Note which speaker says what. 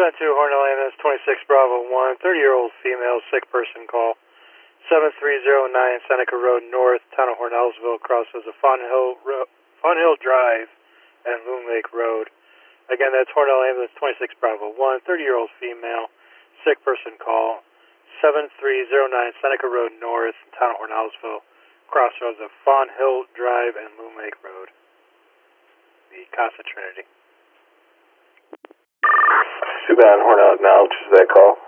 Speaker 1: 572 Hornell Ambulance 26 Bravo 1, 30-year-old female, sick person call. 7309 Seneca Road North, town of Hornellsville, crosses of Fawn Hill Drive and Loon Lake Road. Again, that's Hornell Ambulance 26 Bravo 1, 30-year-old female, sick person call. 7309 Seneca Road North, town of Hornellsville, crossroads of Fawn Hill Drive and Loon Lake Road. The Casa Trinity.
Speaker 2: Too bad Hornell acknowledges that call.